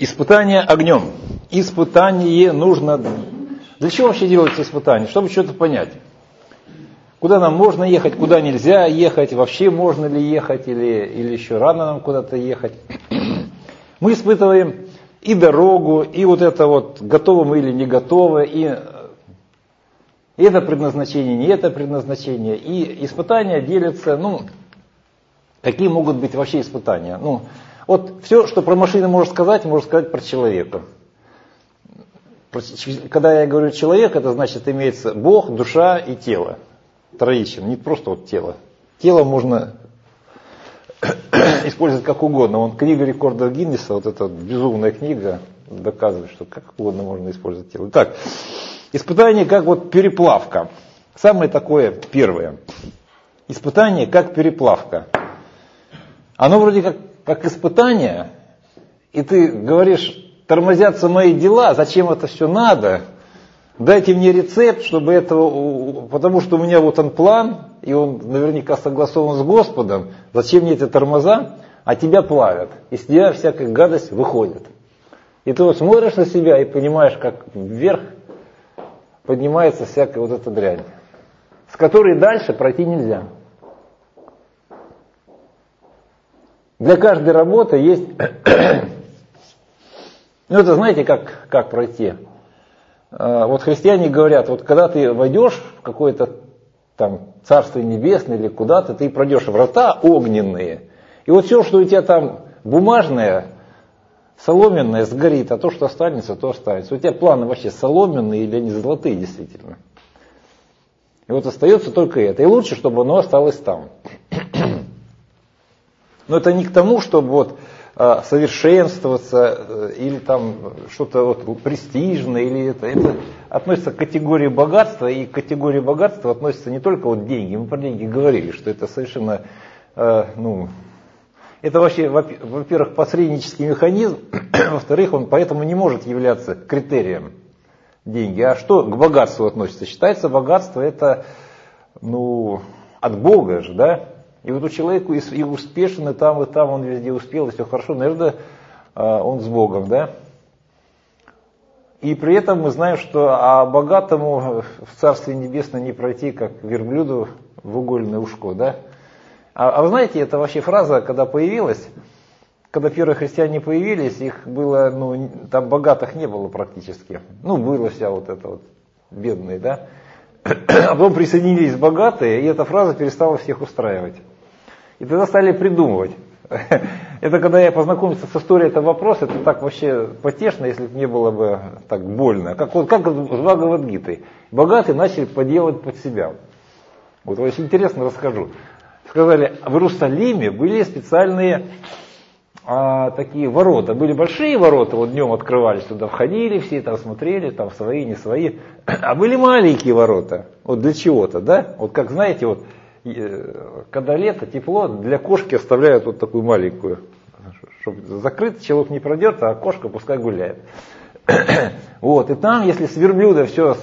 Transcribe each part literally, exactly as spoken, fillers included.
Испытание огнем. Испытание нужно... Для чего вообще делается испытание? Чтобы что-то понять. Куда нам можно ехать, куда нельзя ехать, вообще можно ли ехать, или, или еще рано нам куда-то ехать. Мы испытываем и дорогу, и вот это вот, готовы мы или не готовы, и, и это предназначение, не это предназначение. И испытания делятся, ну, какие могут быть вообще испытания. Ну, вот все, что про машины можно сказать, можно сказать про человека. Когда я говорю человек, это значит имеется Бог, душа и тело. Троичен, не просто вот тело. Тело можно использовать как угодно. Вон книга рекордов Гиннесса, вот эта вот безумная книга, доказывает, что как угодно можно использовать тело. Итак, испытание как вот переплавка. Самое такое первое. Испытание как переплавка. Оно вроде как, как испытание, и ты говоришь, тормозятся мои дела, зачем это все надо? Дайте мне рецепт, чтобы этого, потому что у меня вот он план, и он наверняка согласован с Господом. Зачем мне эти тормоза? А тебя плавят. Из тебя всякая гадость выходит. И ты вот смотришь на себя и понимаешь, как вверх поднимается всякая вот эта дрянь, с которой дальше пройти нельзя. Для каждой работы есть... Ну это знаете, как, как пройти? Вот христиане говорят, вот когда ты войдешь в какое-то там Царство Небесное или куда-то, ты пройдешь врата огненные, и вот все, что у тебя там бумажное, соломенное, сгорит, а то, что останется, то останется. У тебя планы вообще соломенные или они золотые действительно. И вот остается только это. И лучше, чтобы оно осталось там. Но это не к тому, чтобы вот совершенствоваться или там что-то вот престижное, или это, это относится к категории богатства, и к категории богатства относятся не только вот деньги, мы про деньги говорили, что это совершенно, э, ну, это вообще, во-первых, посреднический механизм, во-вторых, он поэтому не может являться критерием деньги. А что к богатству относится? Считается, богатство это, ну, от Бога же, да? И вот у человека и успешен, и там, и там он везде успел, и все хорошо, наверное, он с Богом, да? И при этом мы знаем, что а богатому в Царстве Небесное не пройти, как верблюду в угольное ушко, да? А, а вы знаете, эта вообще фраза, когда появилась, когда первые христиане появились, их было, ну, там богатых не было практически. Ну, было вся вот это вот бедные, да? А потом присоединились богатые, и эта фраза перестала всех устраивать. И тогда стали придумывать. Это когда я познакомился с историей этого вопроса, это так вообще потешно, если бы не было бы так больно. Как, вот, как с Бхагавад-гитой. Богатые начали поделать под себя. Вот очень интересно расскажу. Сказали, в Иерусалиме были специальные а, такие ворота. Были большие ворота, вот днем открывались, туда входили, все там смотрели, там свои, не свои. А были маленькие ворота, вот для чего-то, да? Вот как знаете, вот когда лето, тепло, для кошки оставляют вот такую маленькую, чтобы закрыть, человек не пройдет, а кошка пускай гуляет. Вот, и там, если с верблюда все,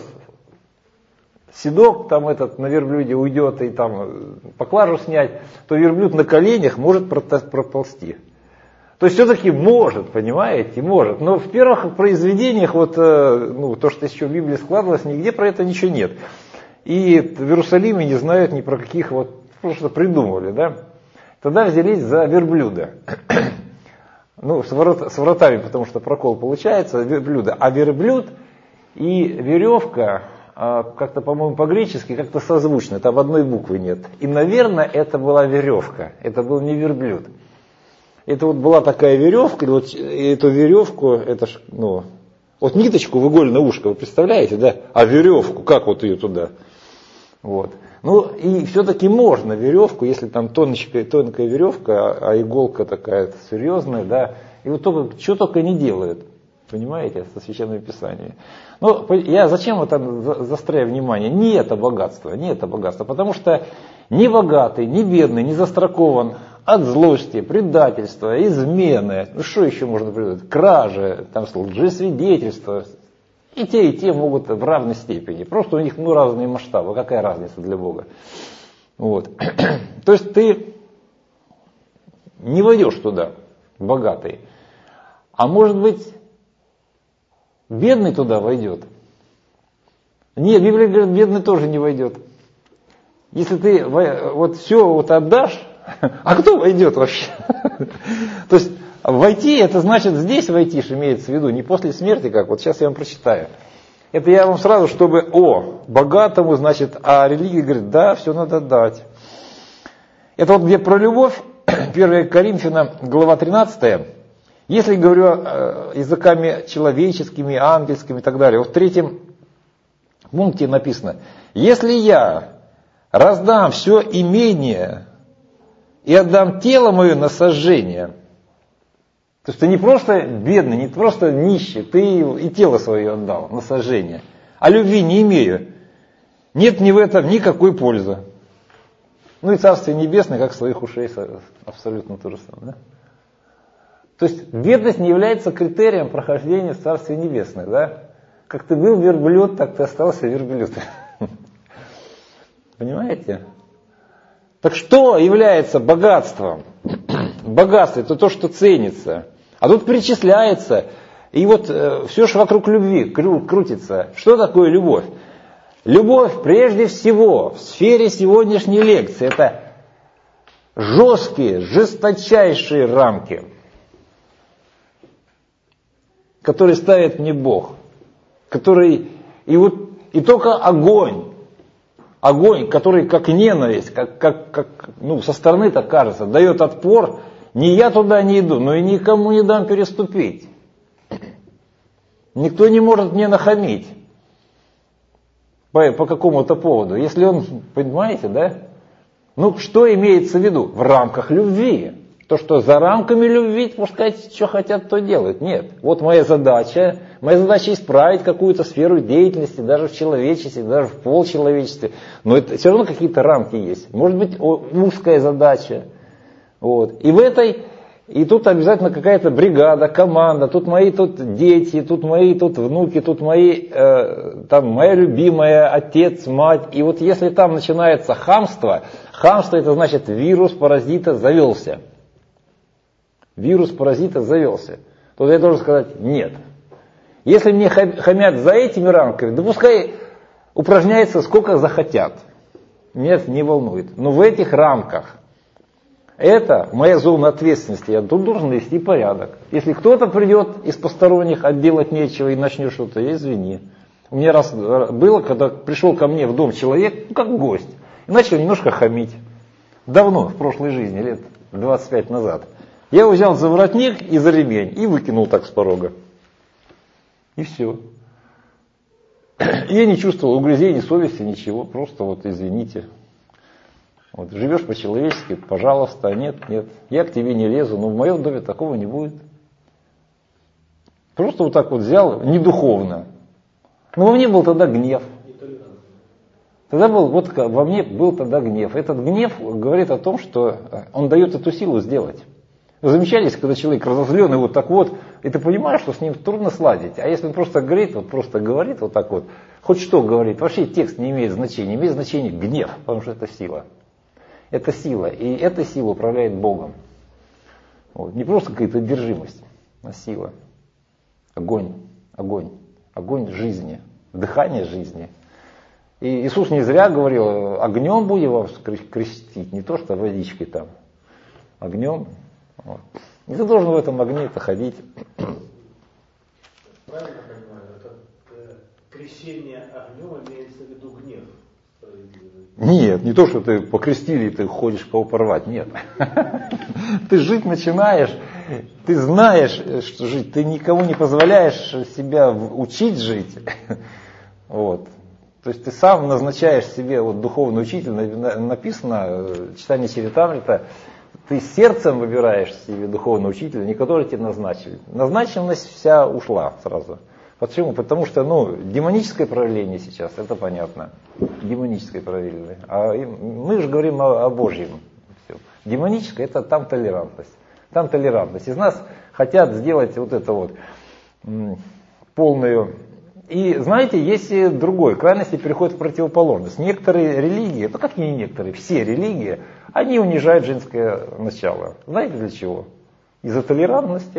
седок там этот на верблюде уйдет и там поклажу снять, то верблюд на коленях может проползти. То есть все-таки может, понимаете, может. Но в первых произведениях, вот, ну, то, что еще в Библии складывалось, нигде про это ничего нет. И в Иерусалиме не знают ни про каких, вот, просто придумывали, да. Тогда взялись за верблюда. Ну, с, ворот, с воротами, потому что прокол получается, верблюда. А верблюд и веревка, как-то, по-моему, по-гречески, как-то созвучно, там одной буквы нет. И, наверное, это была веревка, это был не верблюд. Это вот была такая веревка, и вот эту веревку, это ж, ну, вот ниточку в игольное ушко, вы представляете, да? А веревку, как вот ее туда? Вот. Ну, и все-таки можно веревку, если там тонкая, тонкая веревка, а, а иголка такая серьезная, да, и вот только, что только не делают, понимаете, со священными писаниями. Ну, я зачем это застряю внимание? Не это богатство, не это богатство, потому что ни богатый, ни бедный, не застрахован от злости, предательства, измены, ну что еще можно придумать, кражи, там, лжесвидетельства. И те, и те могут в равной степени. Просто у них, ну, разные масштабы. Какая разница для Бога? Вот. То есть ты не войдешь туда, богатый. А может быть, бедный туда войдет? Нет, Библия говорит, бедный тоже не войдет. Если ты вот все вот отдашь, а кто войдет вообще? То есть войти, это значит здесь войти, имеется в виду, не после смерти, как вот сейчас я вам прочитаю. Это я вам сразу, чтобы о богатому, значит, а религия говорит, да, все надо дать. Это вот где про любовь, первое Коринфянам, глава тринадцатая. Если говорю языками человеческими, ангельскими и так далее, вот в третьем пункте написано, если я раздам все имение и отдам тело мое на сожжение, то есть ты не просто бедный, не просто нищий, ты и тело свое отдал на сожжение, а любви не имею, нет ни в этом никакой пользы. Ну и Царствие Небесное, как своих ушей, абсолютно то же самое. Да? То есть бедность не является критерием прохождения в Царствие Небесное. Да? Как ты был верблюд, так ты остался верблюд. Понимаете? Так что является богатством? Богатство – это то, что ценится. А тут перечисляется. И вот э, все, что вокруг любви кру- крутится. Что такое любовь? Любовь прежде всего в сфере сегодняшней лекции – это жесткие, жесточайшие рамки, которые ставит мне Бог. Который, и, вот, и только огонь, огонь, который как ненависть, как, как, как, ну, со стороны так кажется, дает отпор, не я туда не иду, но и никому не дам переступить. Никто не может мне нахамить по, по какому-то поводу. Если он, понимаете, да? Ну, что имеется в виду? В рамках любви. То, что за рамками любви, пускай что хотят, то делают. Нет. Вот моя задача. Моя задача исправить какую-то сферу деятельности, даже в человечестве, даже в полчеловечестве. Но это все равно какие-то рамки есть. Может быть, узкая задача. Вот. И в этой, и тут обязательно какая-то бригада, команда. Тут мои тут дети, тут мои тут внуки, тут мои, э, там моя любимая, отец, мать. И вот если там начинается хамство, хамство это значит вирус паразита завелся. Вирус паразита завелся. То я должен сказать нет. Если мне хамят за этими рамками, да пускай упражняется сколько захотят. Меня это не волнует. Но в этих рамках это моя зона ответственности. Я тут должен вести порядок. Если кто-то придет из посторонних, а делать нечего и начнет что-то, я извини. У меня раз было, когда пришел ко мне в дом человек, ну как гость, и начал немножко хамить. Давно, в прошлой жизни, лет двадцать пять назад. Я его взял за воротник и за ремень и выкинул так с порога. И все. Я не чувствовал угрызений совести, ничего, просто вот извините. Вот, живешь по-человечески, пожалуйста, нет, нет, я к тебе не лезу, но в моем доме такого не будет. Просто вот так вот взял, не духовно. Но во мне был тогда гнев. Тогда был, вот во мне был тогда гнев. Этот гнев говорит о том, что он дает эту силу сделать. Вы замечали, когда человек разозленный вот так вот, и ты понимаешь, что с ним трудно сладить. А если он просто говорит, вот просто говорит вот так вот, хоть что говорит, вообще текст не имеет значения, имеет значение гнев, потому что это сила. Это сила, и эта сила управляет Богом. Вот. Не просто какая-то одержимость, а сила. Огонь, огонь, огонь жизни, дыхание жизни. И Иисус не зря говорил, огнем будем вас крестить, не то что водичкой там, огнем. Вот. И ты должен в этом огне-то ходить. Правильно понимаю, это э, крещение огнем имеется в виду гнев? Нет, не то, что ты покрестили, и ты ходишь кого порвать, нет. Ты жить начинаешь, ты знаешь, что жить, ты никому не позволяешь себя учить жить. Вот. То есть ты сам назначаешь себе вот, духовный учитель, написано, читание Чаритамрита, ты сердцем выбираешь себе духовного учителя, не который тебе назначили. Назначенность вся ушла сразу. Почему? Потому что ну, демоническое проявление сейчас, это понятно. Демоническое проявление. А мы же говорим о, о Божьем. Все. Демоническое это там толерантность. Там толерантность. Из нас хотят сделать вот это вот м, полную. И знаете, есть и другой, крайности переходят в противоположность. Некоторые религии, ну как не некоторые, все религии, они унижают женское начало. Знаете для чего? Из-за толерантности.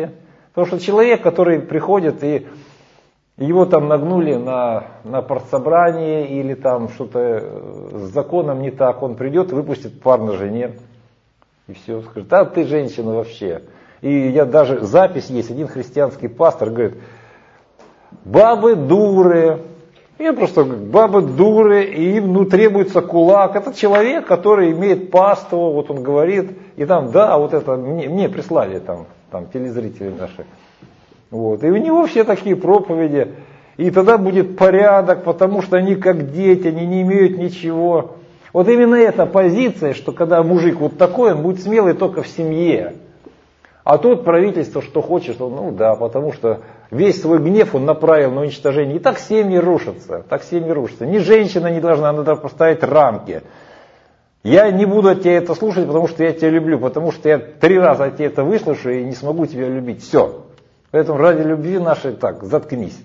Потому что человек, который приходит и его там нагнули на, на партсобрании или там что-то с законом не так, он придет и выпустит пар на жене. И все, скажет, а ты женщина вообще. И я даже, запись есть, один христианский пастор говорит, бабы дуры. Я просто говорю, бабы дуры, и им ну, требуется кулак. Это человек, который имеет паству, вот он говорит, и там, да, вот это мне, мне прислали там, там телезрители наши. Вот. И у него все такие проповеди. И тогда будет порядок, потому что они как дети, они не имеют ничего. Вот именно эта позиция, что когда мужик вот такой, он будет смелый только в семье. А тут правительство что хочет, что, ну да, потому что весь свой гнев он направил на уничтожение. И так семьи рушатся, так семьи рушатся. Ни женщина не должна, надо поставить рамки. Я не буду от тебя это слушать, потому что я тебя люблю, потому что я три раза от тебя это выслушаю и не смогу тебя любить. Все. Поэтому ради любви нашей, так, заткнись.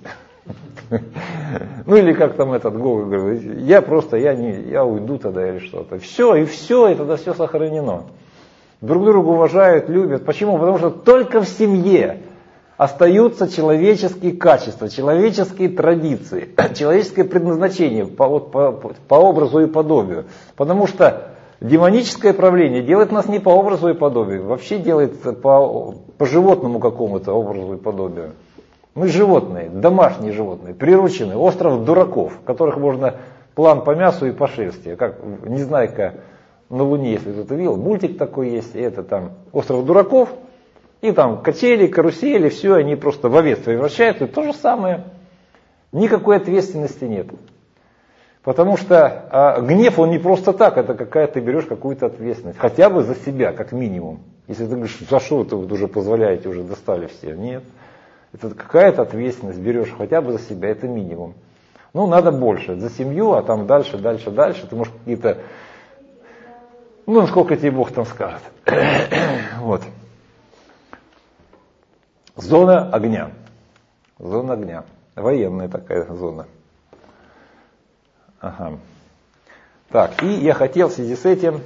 Ну или как там этот Гоголь говорит, я просто, я, не, я уйду тогда или что-то. Все, и все, и тогда все сохранено. Друг друга уважают, любят. Почему? Потому что только в семье остаются человеческие качества, человеческие традиции, человеческое предназначение по, вот, по, по образу и подобию. Потому что демоническое правление делает нас не по образу и подобию, вообще делает по, по животному какому-то образу и подобию. Мы животные, домашние животные, приручены, остров дураков, которых можно план по мясу и по шерсти. Как Незнайка на Луне, если кто-то видел, мультик такой есть, и это там остров дураков, и там качели, карусели, все, они просто в овец превращаются, и то же самое. Никакой ответственности нет. Потому что а, гнев, он не просто так, это какая ты берешь какую-то ответственность, хотя бы за себя, как минимум. Если ты говоришь, за что вы вот уже позволяете, уже достали все, нет. Это какая-то ответственность берешь хотя бы за себя, это минимум. Ну, надо больше, за семью, а там дальше, дальше, дальше. Ты можешь какие-то, ну, насколько тебе Бог там скажет. Вот. Зона огня. Зона огня. Военная такая зона. Ага. Так, и я хотел в связи с этим...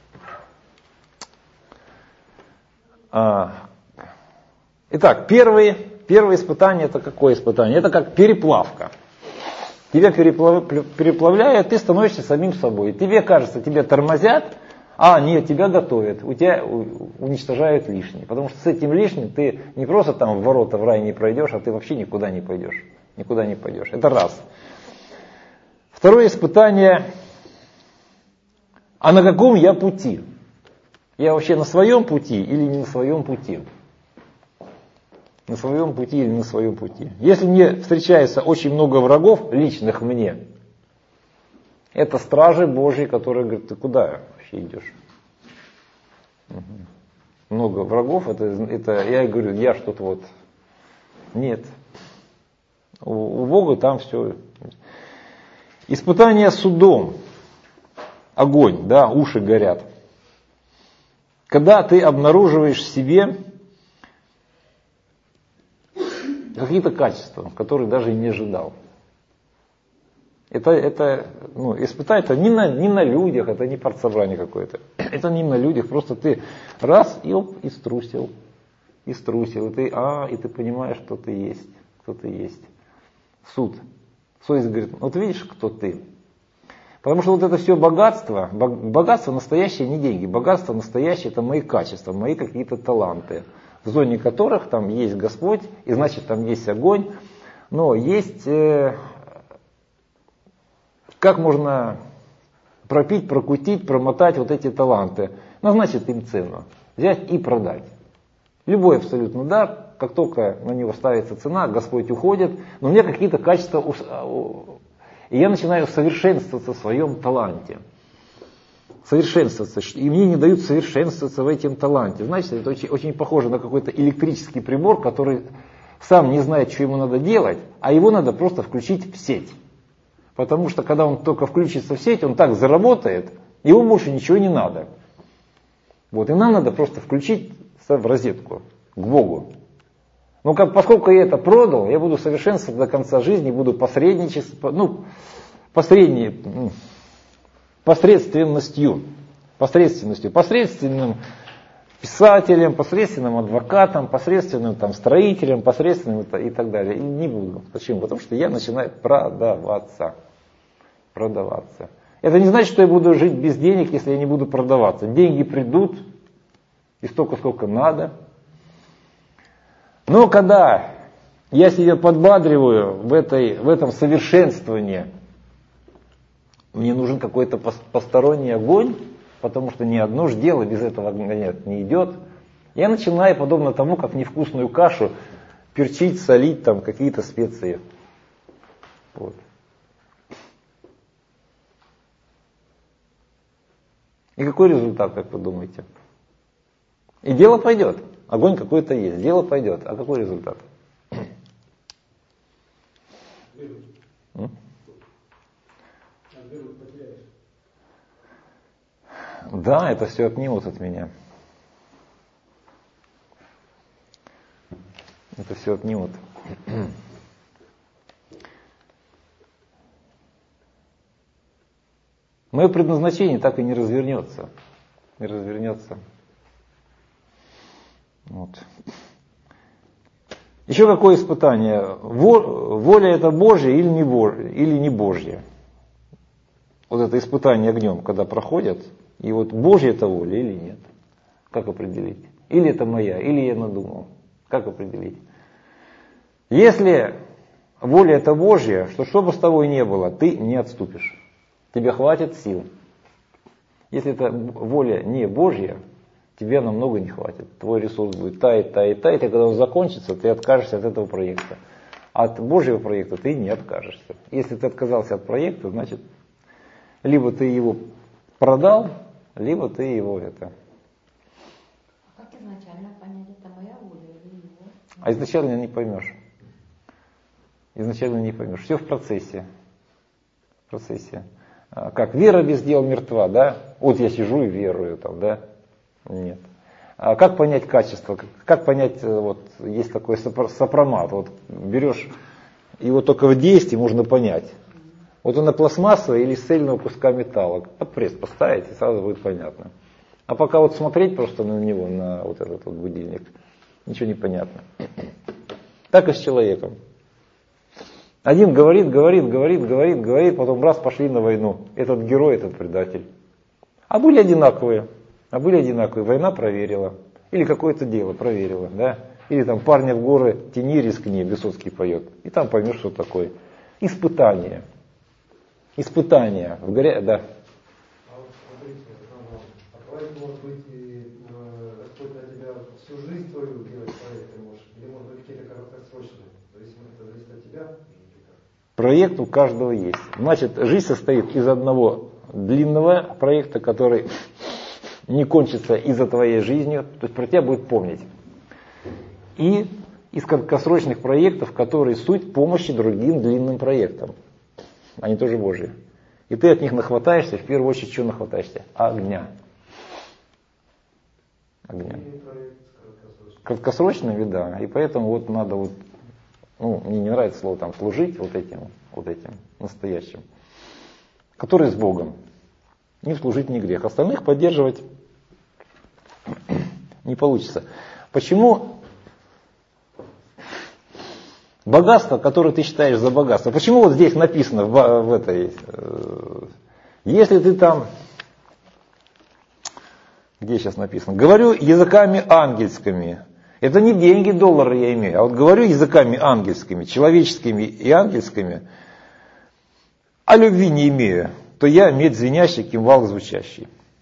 А, итак, первый... Первое испытание это какое испытание? Это как переплавка. Тебя переплав... переплавляют, ты становишься самим собой. Тебе кажется, тебя тормозят, а нет, тебя готовят, у тебя уничтожают лишнее. Потому что с этим лишним ты не просто там в ворота в рай не пройдешь, а ты вообще никуда не пойдешь. Никуда не пойдешь. Это раз. Второе испытание, а на каком я пути? Я вообще на своем пути или не на своем пути? На своем пути или на своем пути. Если мне встречается очень много врагов, личных мне, это стражи Божьи, которые говорят, ты куда вообще идешь? Угу. Много врагов, это, это я говорю, я что-то вот, нет. У, у Бога там все. Испытание судом, огонь, да, уши горят. Когда ты обнаруживаешь в себе какие-то качества, которые даже и не ожидал. Это, это ну, испытать это не на, не на людях, это не партсобрание какое-то. Это не на людях, просто ты раз и оп, и струсил. И струсил. И ты, а, и ты понимаешь, кто ты есть. Кто ты есть. Суд. Совесть говорит, вот видишь, кто ты. Потому что вот это все богатство, богатство настоящее не деньги. Богатство настоящее это мои качества, мои какие-то таланты. В зоне которых там есть Господь, и значит там есть огонь, но есть, э, как можно пропить, прокутить, промотать вот эти таланты, назначить им цену, взять и продать. Любой абсолютно дар, как только на него ставится цена, Господь уходит, но у меня какие-то качества, и я начинаю совершенствоваться в своем таланте. Совершенствоваться, и мне не дают совершенствоваться в этом таланте. Знаете, это очень, очень похоже на какой-то электрический прибор, который сам не знает, что ему надо делать, а его надо просто включить в сеть. Потому что когда он только включится в сеть, он так заработает, ему больше ничего не надо. Вот, и нам надо просто включить в розетку к Богу. Но как, поскольку я это продал, я буду совершенствоваться до конца жизни, буду посредничать, ну, посредничать, посредственностью, посредственностью, посредственным писателем, посредственным адвокатом, посредственным там, строителем, посредственным и так далее. И не буду. Почему? Потому что я начинаю продаваться. Продаваться. Это не значит, что я буду жить без денег, если я не буду продаваться. Деньги придут, и столько, сколько надо. Но когда я себя подбадриваю в, этой, в этом совершенствовании, мне нужен какой-то посторонний огонь, потому что ни одно же дело без этого огня не идет. Я начинаю, подобно тому, как невкусную кашу, перчить, солить там какие-то специи. Вот. И какой результат, как вы думаете? И дело пойдет. Огонь какой-то есть, дело пойдет. А какой результат? М? Да, это все отнимут от меня. Это все отнимут. Мое предназначение так и не развернется. Не развернется. Вот. Еще какое испытание? Воля это Божья или не Божья? Или не Божья? Вот это испытание огнем, когда проходят, и вот Божья это воля или нет? Как определить? Или это моя, или я надумал? Как определить? Если воля это Божья, что что бы с тобой ни было, ты не отступишь. Тебе хватит сил. Если это воля не Божья, тебе намного не хватит. Твой ресурс будет таять, таять, таять, и когда он закончится, ты откажешься от этого проекта. От Божьего проекта ты не откажешься. Если ты отказался от проекта, значит, либо ты его продал, либо ты его это... А как изначально понять, это моя воля или его? А изначально не поймешь. Изначально не поймешь. Все в процессе. В процессе. Как вера без дел мертва, да? Вот я сижу и верую там, да? Нет. А как понять качество? Как понять, вот есть такой сопромат, вот берешь его только в действии можно понять. Вот она пластмассовая или из цельного куска металла. Под пресс поставить, и сразу будет понятно. А пока вот смотреть просто на него, на вот этот вот будильник, ничего не понятно. Так и с человеком. Один говорит, говорит, говорит, говорит, говорит, потом раз пошли на войну. Этот герой, этот предатель. А были одинаковые. А были одинаковые. Война проверила. Или какое-то дело проверила. Да? Или там парня в горы тяни, рискни, Высоцкий поет. И там поймешь, что такое. Испытание. Испытание. В горе... Да. А вот смотрите, а проект может быть и Господь на тебя всю жизнь твою делать проекты может. Или может быть какие-то короткосрочные. То есть это зависит от тебя. Проект у каждого есть. Значит, жизнь состоит из одного длинного проекта, который не кончится из-за твоей жизни, то есть про тебя будет помнить. И из краткосрочных проектов, которые суть помощи другим длинным проектам. Они тоже Божьи. И ты от них нахватаешься, в первую очередь, чего нахватаешься? Огня. Огня. Краткосрочными, да. И поэтому вот надо вот, ну, мне не нравится слово там служить вот этим, вот этим настоящим, который с Богом. Не служить не грех. Остальных поддерживать не получится. Почему богатство, которое ты считаешь за богатство? Почему вот здесь написано в, в этой, э, если ты там, где сейчас написано, говорю языками ангельскими. Это не деньги, доллары я имею, а вот говорю языками ангельскими, человеческими и ангельскими, а любви не имею, то я медь звенящий, кимвал звучащий.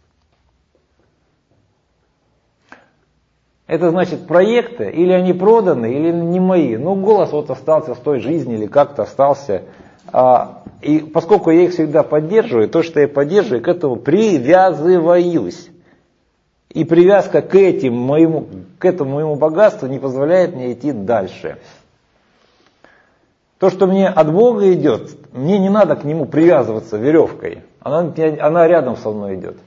Это значит проекты, или они проданы, или не мои. Ну, голос вот остался с той жизни, или как-то остался. А, и поскольку я их всегда поддерживаю, то, что я поддерживаю, к этому привязываюсь. И привязка к, этим моему, к этому моему богатству не позволяет мне идти дальше. То, что мне от Бога идет, мне не надо к нему привязываться веревкой. Она, она рядом со мной идет.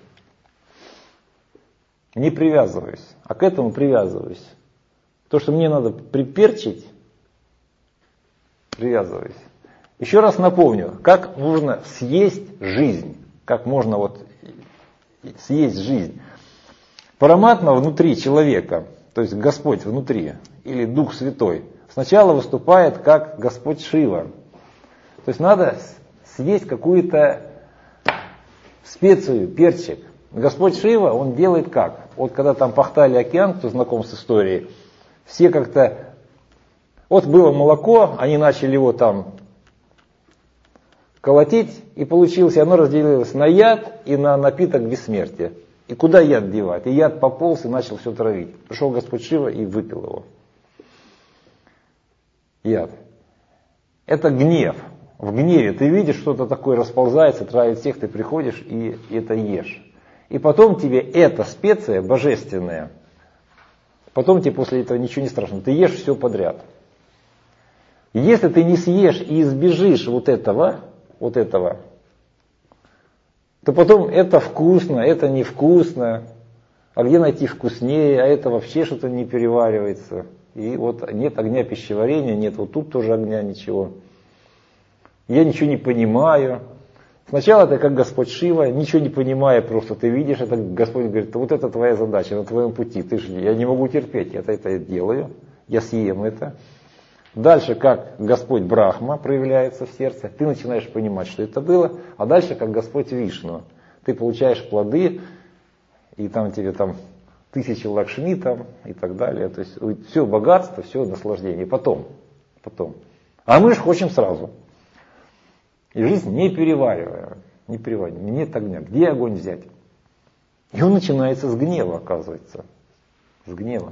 Не привязываюсь, а к этому привязываюсь. То, что мне надо приперчить, привязываюсь. Еще раз напомню, как можно съесть жизнь. Как можно вот съесть жизнь. Параматма внутри человека, то есть Господь внутри, или Дух Святой, сначала выступает как Господь Шива. То есть надо съесть какую-то специю, перчик. Господь Шива, он делает как? Вот когда там пахтали океан, кто знаком с историей, все как-то... Вот было молоко, они начали его там колотить, и получилось, и оно разделилось на яд и на напиток бессмертия. И куда яд девать? И яд пополз и начал все травить. Пришел Господь Шива и выпил его. Яд. Это гнев. В гневе ты видишь, что-то такое расползается, травит всех, ты приходишь и это ешь. И потом тебе эта специя божественная, потом тебе после этого ничего не страшно, ты ешь все подряд. Если ты не съешь и избежишь вот этого, вот этого, то потом это вкусно, это невкусно, а где найти вкуснее, а это вообще что-то не переваривается. И вот нет огня пищеварения, нет вот тут тоже огня, ничего. Я ничего не понимаю. Сначала ты как Господь Шива, ничего не понимая, просто ты видишь, это Господь говорит, вот это твоя задача, на твоем пути, ты же, я не могу терпеть, я это делаю, я съем это. Дальше как Господь Брахма проявляется в сердце, ты начинаешь понимать, что это было, а дальше как Господь Вишну, ты получаешь плоды, и там тебе там тысячи лакшми там и так далее, то есть все богатство, все наслаждение, потом, потом. А мы же хотим сразу. И жизнь не переваривая, не переваривая, нет огня. Где огонь взять? И он начинается с гнева, оказывается. С гнева.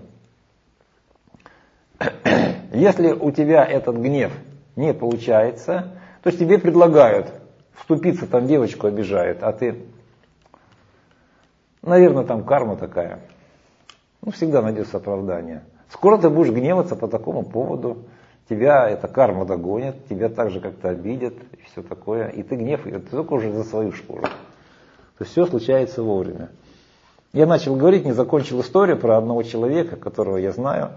Если у тебя этот гнев не получается, то есть тебе предлагают вступиться, там девочку обижает, а ты, наверное, там карма такая. Ну, всегда найдется оправдание. Скоро ты будешь гневаться по такому поводу. Тебя эта карма догонит, тебя так же как-то обидят и все такое. И ты гнев, ты только уже за свою шкуру. То есть все случается вовремя. Я начал говорить, не закончил историю про одного человека, которого я знаю.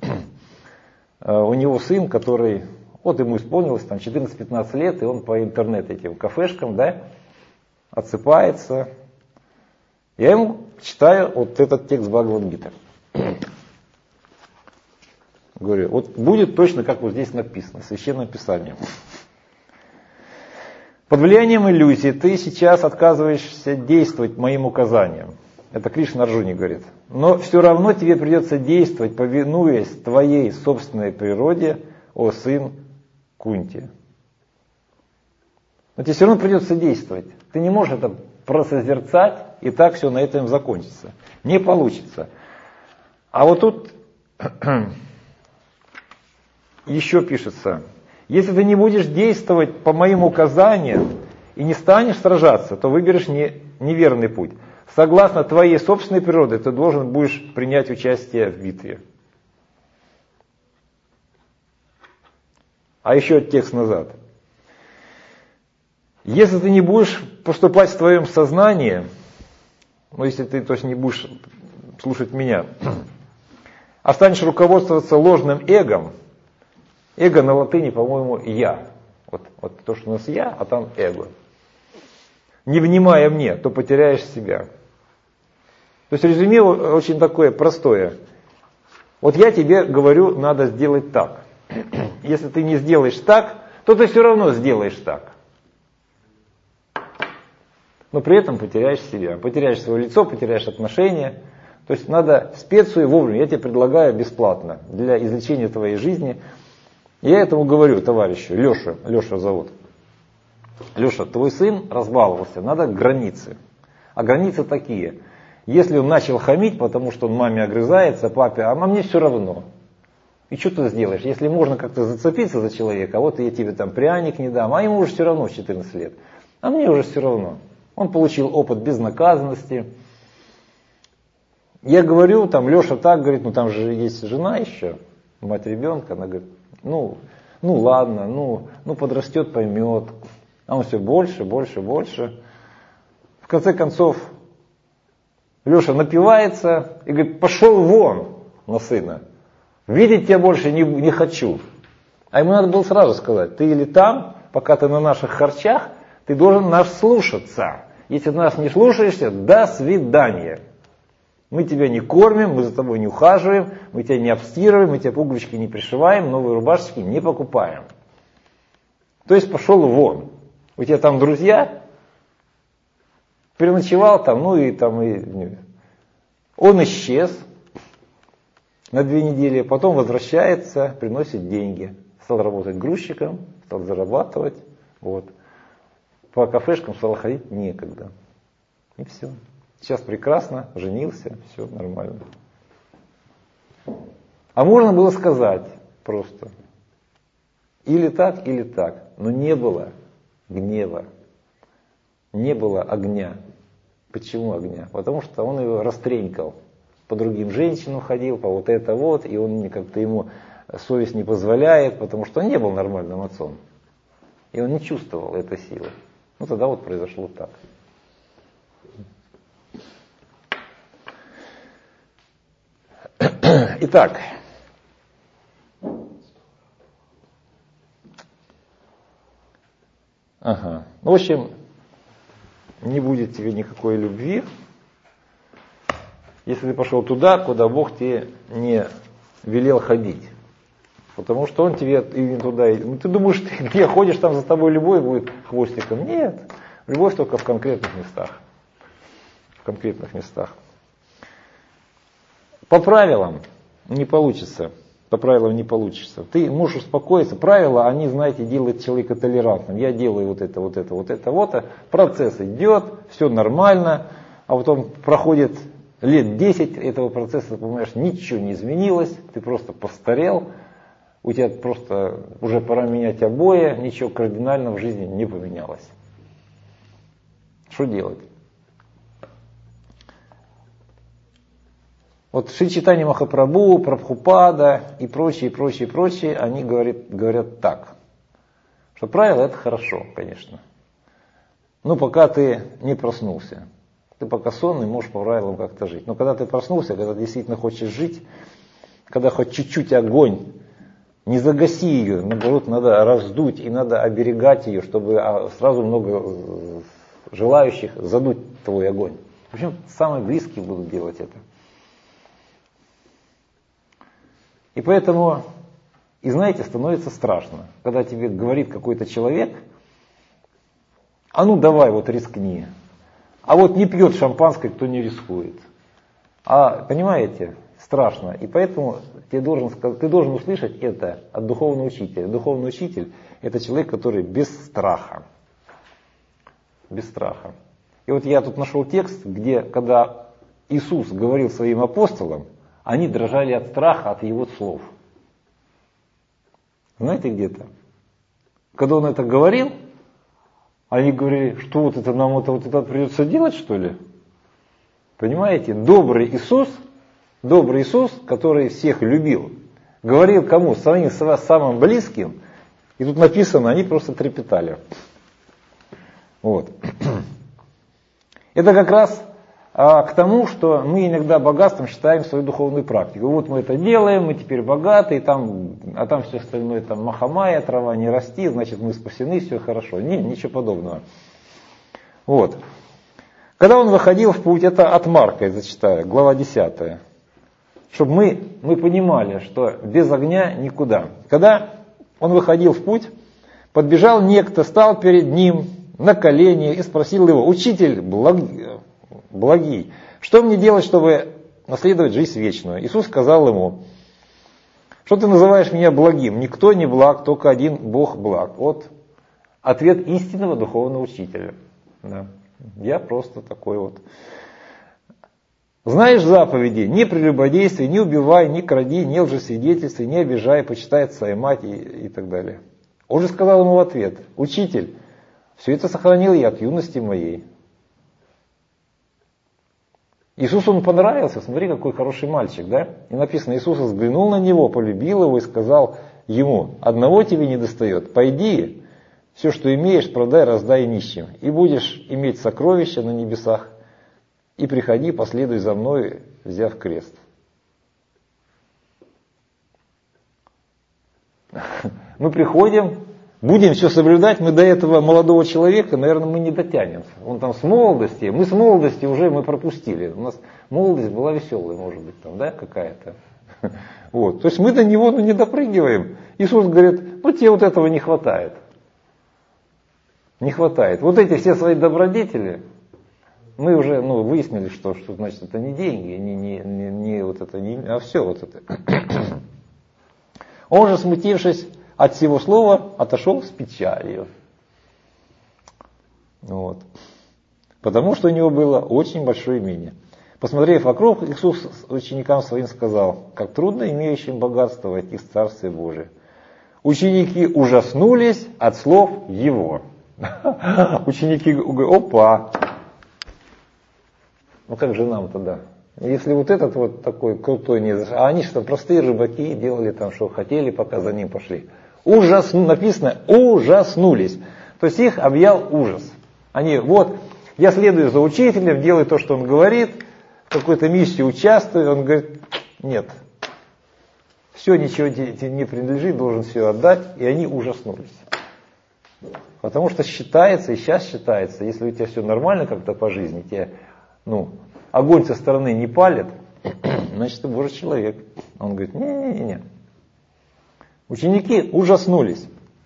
У него сын, который, вот ему исполнилось там четырнадцать-пятнадцать лет, и он по интернету этим кафешкам, да, отсыпается. Я ему читаю вот этот текст Бхагавад-гиты. Говорю, вот будет точно, как вот здесь написано, в Священном Писании. Под влиянием иллюзии ты сейчас отказываешься действовать моим указаниям. Это Кришна Арджуне говорит. Но все равно тебе придется действовать, повинуясь твоей собственной природе, о сын Кунти. Но тебе все равно придется действовать. Ты не можешь это просозерцать, и так все на этом закончится. Не получится. А вот тут... Еще пишется, если ты не будешь действовать по моим указаниям и не станешь сражаться, то выберешь не, неверный путь. Согласно твоей собственной природе, ты должен будешь принять участие в битве. А еще текст назад. Если ты не будешь поступать в твоем сознании, ну если ты то есть не будешь слушать меня, а станешь руководствоваться ложным эгом, эго на латыни, по-моему, я. Вот, вот то, что у нас я, а там эго. Не внимая мне, то потеряешь себя. То есть резюме очень такое простое. Вот я тебе говорю, надо сделать так. Если ты не сделаешь так, то ты все равно сделаешь так. Но при этом потеряешь себя. Потеряешь свое лицо, потеряешь отношения. То есть надо специю вовремя. Я тебе предлагаю бесплатно для излечения твоей жизни. Я этому говорю товарищу, Леша, Леша зовут. Леша, твой сын разбаловался, надо границы. А границы такие. Если он начал хамить, потому что он маме огрызается, папе, а мне все равно. И что ты сделаешь? Если можно как-то зацепиться за человека, вот я тебе там пряник не дам, а ему уже все равно в четырнадцать лет. А мне уже все равно. Он получил опыт безнаказанности. Я говорю, там Леша так говорит, ну там же есть жена еще, мать ребенка, она говорит, ну, ну ладно, ну, ну подрастет, поймет. А он все больше, больше, больше. В конце концов, Леша напивается и говорит, пошел вон на сына. Видеть тебя больше не, не хочу. А ему надо было сразу сказать, ты или там, пока ты на наших харчах, ты должен нас слушаться. Если ты нас не слушаешься, до свидания. Мы тебя не кормим, мы за тобой не ухаживаем, мы тебя не обстирываем, мы тебе пуговички не пришиваем, новые рубашечки не покупаем. То есть пошел вон. У тебя там друзья, переночевал там, ну и там и... Он исчез на две недели, потом возвращается, приносит деньги. Стал работать грузчиком, стал зарабатывать. Вот. По кафешкам стал ходить некогда. И все. Сейчас прекрасно, женился, все нормально. А можно было сказать просто. Или так, или так. Но не было гнева. Не было огня. Почему огня? Потому что он его растренькал. По другим женщинам ходил, по вот это вот, и он как-то ему совесть не позволяет, потому что он не был нормальным отцом. И он не чувствовал этой силы. Ну тогда вот произошло так. Итак, ага. Ну, в общем, не будет тебе никакой любви, если ты пошел туда, куда Бог тебе не велел ходить. Потому что Он тебе и не туда. Ну, ты думаешь, ты где ходишь, там за тобой любовь будет хвостиком. Нет, любовь только в конкретных местах. В конкретных местах. По правилам не получится. По правилам не получится. Ты можешь успокоиться. Правила, они, знаете, делают человека толерантным. Я делаю вот это, вот это, вот это, вот это. Процесс идет, все нормально. А потом проходит лет десять этого процесса, ты понимаешь, ничего не изменилось. Ты просто постарел. У тебя просто уже пора менять обои. Ничего кардинального в жизни не поменялось. Что делать? Вот Шри Чайтанья Махапрабху, Прабхупада и прочие, прочие, прочие, они говорят, говорят так, что правила это хорошо, конечно, но пока ты не проснулся, ты пока сонный, можешь по правилам как-то жить. Но когда ты проснулся, когда ты действительно хочешь жить, когда хоть чуть-чуть огонь, не загаси ее, наоборот, надо раздуть и надо оберегать ее, чтобы сразу много желающих задуть твой огонь. В общем, самые близкие будут делать это. И поэтому, и знаете, становится страшно, когда тебе говорит какой-то человек, а ну давай вот рискни, а вот не пьет шампанское, кто не рискует. А понимаете, страшно. И поэтому ты должен, ты должен услышать это от духовного учителя. Духовный учитель это человек, который без страха. Без страха. И вот я тут нашел текст, где когда Иисус говорил своим апостолам, они дрожали от страха, от его слов. Знаете где-то? Когда он это говорил, они говорили, что вот это нам это, вот это придется делать, что ли? Понимаете? Добрый Иисус, добрый Иисус, который всех любил, говорил кому? Своим самым близким. И тут написано, они просто трепетали. Вот. Это как раз а, к тому, что мы иногда богатством считаем свою духовную практику. Вот мы это делаем, мы теперь богаты, и там, а там все остальное, там махамая, трава не расти, значит мы спасены, все хорошо. Нет, ничего подобного. Вот. Когда он выходил в путь, это от Марка, я зачитаю, глава десятая. Чтобы мы, мы понимали, что без огня никуда. Когда он выходил в путь, подбежал некто, стал перед ним на колени и спросил его: «Учитель благий, благий, что мне делать, чтобы наследовать жизнь вечную?» Иисус сказал ему: «Что ты называешь меня благим? Никто не благ, только один Бог благ». Вот ответ истинного духовного учителя. Да. Я просто такой вот. Знаешь заповеди: не прелюбодействуй, не убивай, не кради, не лжесвидетельствуй, не обижай, почитай отца и мать и, и так далее. Он же сказал ему в ответ: «Учитель, все это сохранил я от юности моей». Иисусу он понравился, смотри, какой хороший мальчик, да? И написано, Иисус взглянул на него, полюбил его и сказал ему: «Одного тебе не достает, пойди, все, что имеешь, продай, раздай нищим, и будешь иметь сокровища на небесах, и приходи, последуй за мной, взяв крест». Мы приходим, будем все соблюдать, мы до этого молодого человека, наверное, мы не дотянемся. Он там с молодости, мы с молодости уже мы пропустили. У нас молодость была веселая, может быть, там, да, какая-то. Вот. То есть мы до него ну, не допрыгиваем. Иисус говорит, ну тебе вот этого не хватает. Не хватает. Вот эти все свои добродетели, мы уже ну, выяснили, что, что значит это не деньги, не, не, не, не вот это, не, а все вот это. Он же, смутившись от всего слова, отошел с печалью. Вот. Потому что у него было очень большое имение. Посмотрев вокруг, Иисус ученикам своим сказал, как трудно имеющим богатство войти в Царствие Божие. Ученики ужаснулись от слов Его. Ученики говорят, опа, ну как же нам тогда? Если вот этот вот такой крутой, не... а они что, простые рыбаки, делали там, что хотели, пока за ним пошли. Ужас, написано, ужаснулись. То есть их объял ужас. Они, вот, я следую за учителем, делаю то, что он говорит, в какой-то миссии участвую, он говорит, нет, все, ничего тебе не принадлежит, должен все отдать, и они ужаснулись. Потому что считается, и сейчас считается, если у тебя все нормально как-то по жизни, тебя, ну, огонь со стороны не палит, значит, ты Божий человек. Он говорит, не-не-не. Ученики ужаснулись.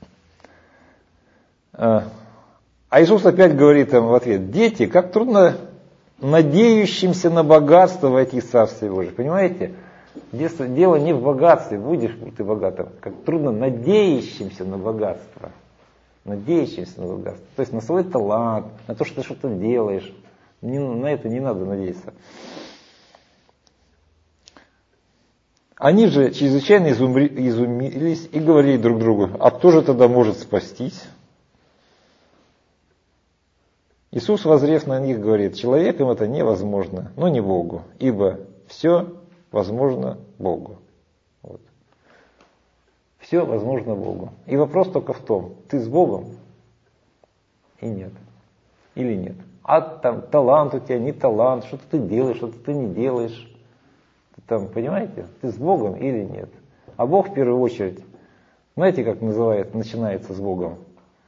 А Иисус опять говорит им в ответ, дети, как трудно надеющимся на богатство войти в Царствие Божие. Понимаете? Дело не в богатстве, будешь ты богатым, как трудно надеющимся на богатство. Надеющимся на богатство. То есть на свой талант, на то, что ты что-то делаешь. Не, на это не надо надеяться. Они же чрезвычайно изумри, изумились и говорили друг другу, а кто же тогда может спастись? Иисус, воззрев на них, говорит, человеком это невозможно, но не Богу, ибо все возможно Богу. Вот. Все возможно Богу. И вопрос только в том, ты с Богом и нет. Или нет. А там талант у тебя, не талант, что-то ты делаешь, что-то ты не делаешь. Ты там, понимаете, ты с Богом или нет. А Бог в первую очередь, знаете, как называет, начинается с Богом?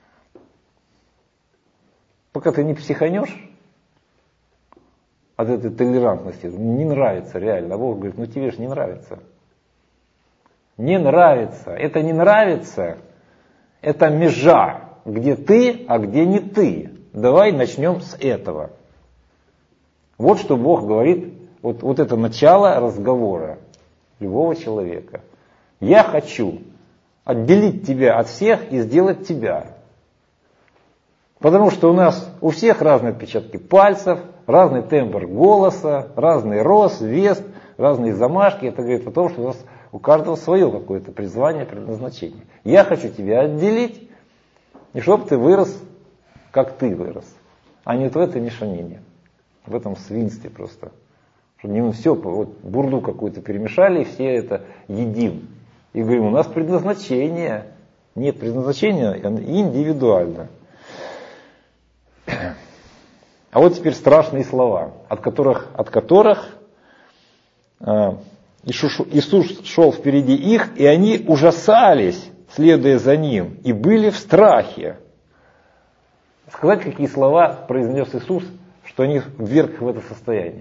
Пока ты не психанешь от этой толерантности, не нравится реально. А Бог говорит, ну тебе же не нравится. Не нравится. Это не нравится, это межа, где ты, а где не ты. Давай начнем с этого. Вот что Бог говорит, вот, вот это начало разговора любого человека. Я хочу отделить тебя от всех и сделать тебя. Потому что у нас у всех разные отпечатки пальцев, разный тембр голоса, разный рост, вес, разные замашки. Это говорит о том, что у нас у каждого свое какое-то призвание, предназначение. Я хочу тебя отделить, и чтобы ты вырос, как ты вырос. А не вот в этой мешанине, в этом свинстве просто. Чтобы не все, вот бурду какую-то перемешали, и все это едим. И говорим, у нас предназначение. Нет, предназначение индивидуально. А вот теперь страшные слова, от которых, от которых э, Иисус шел впереди их, и они ужасались, следуя за ним, и были в страхе. Сказать, какие слова произнес Иисус, что они вверг их в это состояние.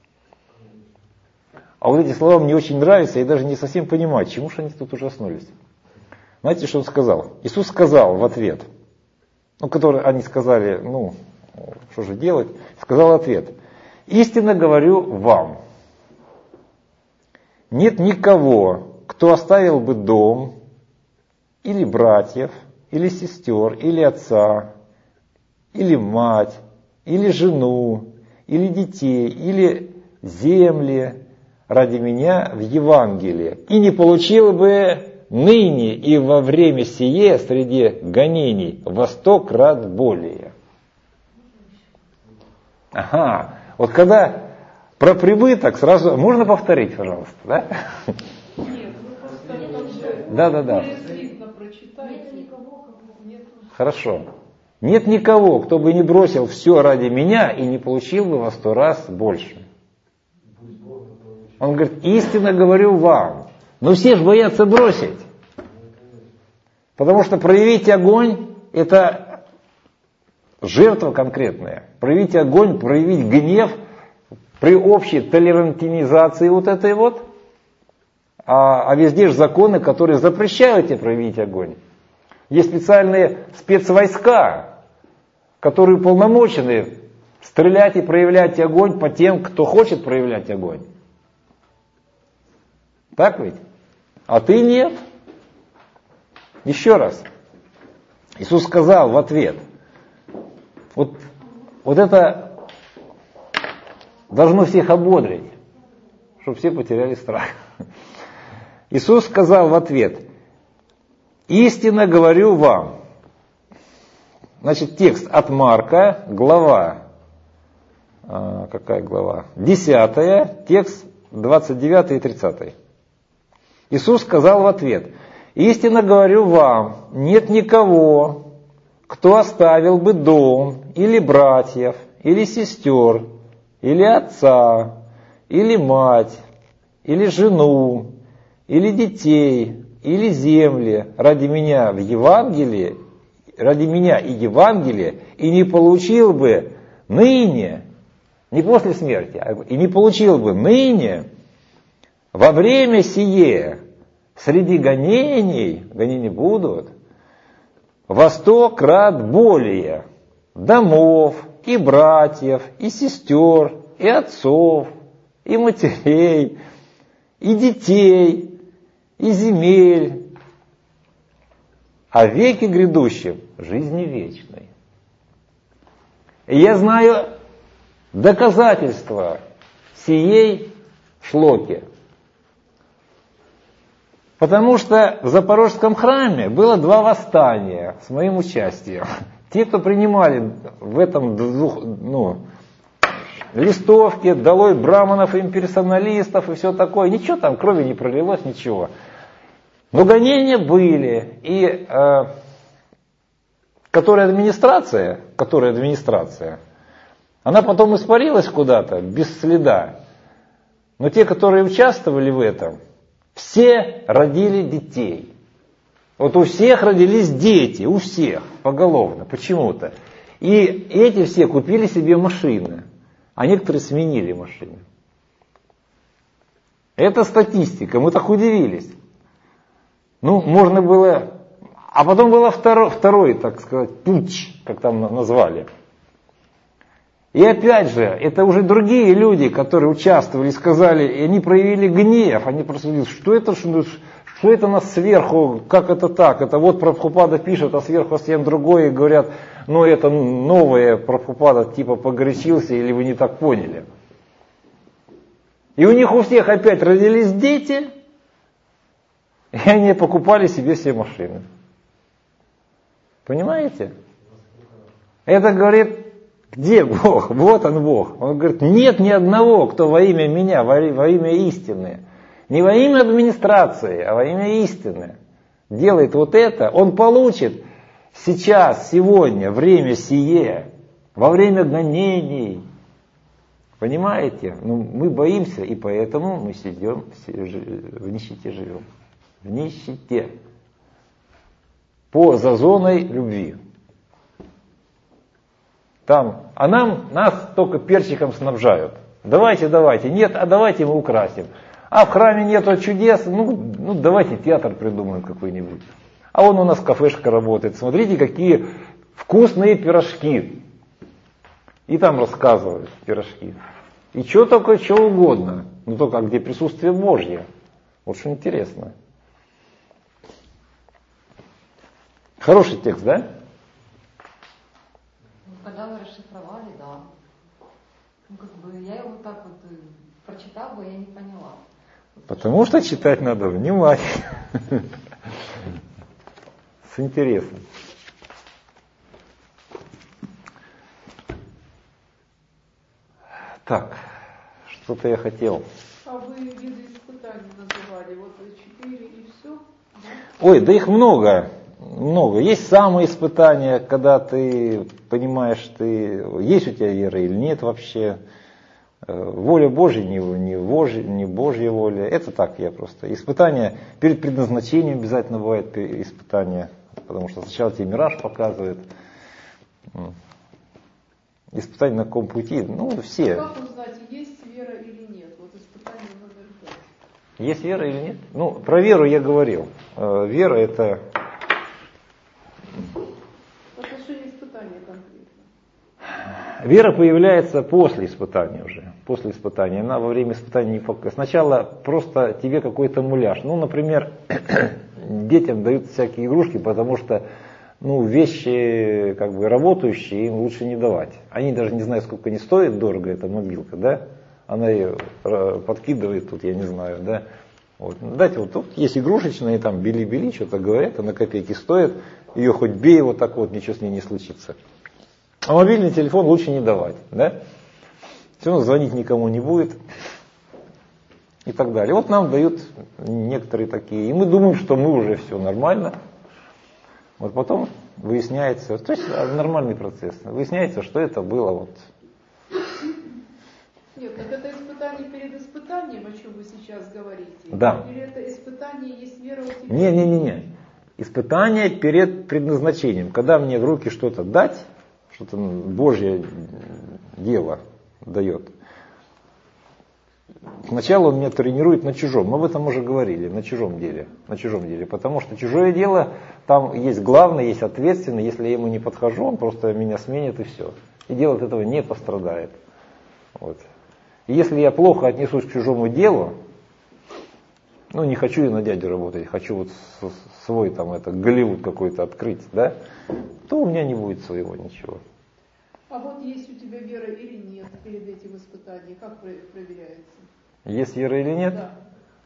А вот эти слова мне очень нравятся, я даже не совсем понимаю, чему же они тут ужаснулись. Знаете, что он сказал? Иисус сказал в ответ, ну, который они сказали, ну, что же делать, сказал ответ. Истинно говорю вам, нет никого, кто оставил бы дом, или братьев, или сестер, или отца, или мать, или жену, или детей, или земли ради меня в Евангелии, и не получил бы ныне и во время сие среди гонений во сто крат более. Ага, вот когда про прибыток сразу, можно повторить, пожалуйста, да? Нет, вы просто да, да, да. прочитайте. Хорошо. Нет никого, кто бы не бросил все ради меня и не получил бы во сто раз больше. Он говорит, истинно говорю вам. Но все же боятся бросить. Потому что проявить огонь – это жертва конкретная. Проявить огонь, проявить гнев при общей толерантинизации вот этой вот. А, а везде же законы, которые запрещают тебе проявить огонь. Есть специальные спецвойска, которые уполномочены стрелять и проявлять огонь по тем, кто хочет проявлять огонь. Так ведь? А ты нет. Еще раз. Иисус сказал в ответ, вот, вот это должно всех ободрить, чтобы все потеряли страх. Иисус сказал в ответ, истинно говорю вам. Значит, текст от Марка, глава, а, какая глава? десятая, текст двадцать девятый и тридцатый. Иисус сказал в ответ, истинно говорю вам, нет никого, кто оставил бы дом, или братьев, или сестер, или отца, или мать, или жену, или детей, или земли ради меня в Евангелии, ради меня и Евангелия, и не получил бы ныне, не после смерти, а и не получил бы ныне, во время сие, среди гонений, гонений будут, во сто крат более домов, и братьев, и сестер, и отцов, и матерей, и детей, и земель, а в веке грядущем жизни вечной. И я знаю доказательства сией шлоки. Потому что в Запорожском храме было два восстания с моим участием. Те, кто принимали в этом двух, ну, листовки, долой браманов, имперсоналистов и все такое, ничего там, крови не пролилось, ничего. Но гонения были, и э, которая администрация, которая администрация, она потом испарилась куда-то, без следа. Но те, которые участвовали в этом, все родили детей. Вот у всех родились дети, у всех, поголовно, почему-то. И эти все купили себе машины, а некоторые сменили машины. Это статистика, мы так удивились. Ну, можно было... А потом был второй, второй, так сказать, путч, как там назвали. И опять же, это уже другие люди, которые участвовали, сказали, и они проявили гнев, они просто говорили, что это, что, что это нас сверху, как это так, это вот Прабхупада пишет, а сверху совсем другое, и говорят, ну это новое, Прабхупада типа погорячился, или вы не так поняли. И у них у всех опять родились дети, и они покупали себе все машины. Понимаете? Это говорит... Где Бог? Вот он Бог. Он говорит, нет ни одного, кто во имя меня, во, во имя истины, не во имя администрации, а во имя истины делает вот это, он получит сейчас, сегодня, время сие, во время гонений. Понимаете? Ну, мы боимся, и поэтому мы сидим, в нищете живем. В нищете. По зазоной любви. Там, а нам, нас только перчиком снабжают. Давайте, давайте. Нет, а давайте мы украсим. А в храме нету чудес, ну, ну давайте театр придумаем какой-нибудь. А вон у нас кафешка работает. Смотрите, какие вкусные пирожки. И там рассказывают пирожки. И что только, что угодно. Ну только где присутствие Божье. Вот что интересно. Хороший текст, да? Когда вы расшифровали, да. Ну, как бы я его так вот прочитала бы, я не поняла. Потому что читать надо внимательно. С интересом. Так, что-то я хотел. А вы виды испытаний называли, вот четыре и все? Да? Ой, да их много. Много. Есть самые испытания, когда ты понимаешь, ты, есть у тебя вера или нет вообще. Воля Божья, не, не, Божья, не Божья воля. Это так я просто. Испытания перед предназначением обязательно бывает испытания. Потому что сначала тебе мираж показывает. Испытание на каком пути? Ну, все. Как узнать, есть вера или нет? Вот испытание номер пять. Есть вера или нет? Ну, про веру я говорил. Вера это... В отношении испытания конкретно. Вера появляется после испытания уже. После испытания. Она во время испытания не показывает. Сначала просто тебе какой-то муляж. Ну, например, детям дают всякие игрушки, потому что ну, вещи как бы работающие им лучше не давать. Они даже не знают, сколько они стоят, дорого эта мобилка, да? Она ее подкидывает тут, я не знаю, да? Вот. Дайте вот тут есть игрушечные, там били-били, что-то говорят, она копейки стоит, ее хоть бей вот так вот, ничего с ней не случится. А мобильный телефон лучше не давать, да? Все равно звонить никому не будет и так далее. Вот нам дают некоторые такие, и мы думаем, что мы уже все нормально. Вот потом выясняется, то есть нормальный процесс, выясняется, что это было вот. Нет, так это испытание перед испытанием, о чем вы сейчас говорите? Да. Или это испытание есть вера у тебя? Не-не-не-не. Испытание перед предназначением. Когда мне в руки что-то дать, что-то Божье дело дает. Сначала он меня тренирует на чужом. Мы об этом уже говорили, на чужом деле. На чужом деле. Потому что чужое дело, там есть главное, есть ответственный. Если я ему не подхожу, он просто меня сменит и все. И дело от этого не пострадает. Вот. И если я плохо отнесусь к чужому делу, ну не хочу я на дядю работать, хочу вот свой там это Голливуд какой-то открыть, да, то у меня не будет своего ничего. А вот есть у тебя вера или нет перед этим испытанием, как проверяется? Есть вера или нет? Да.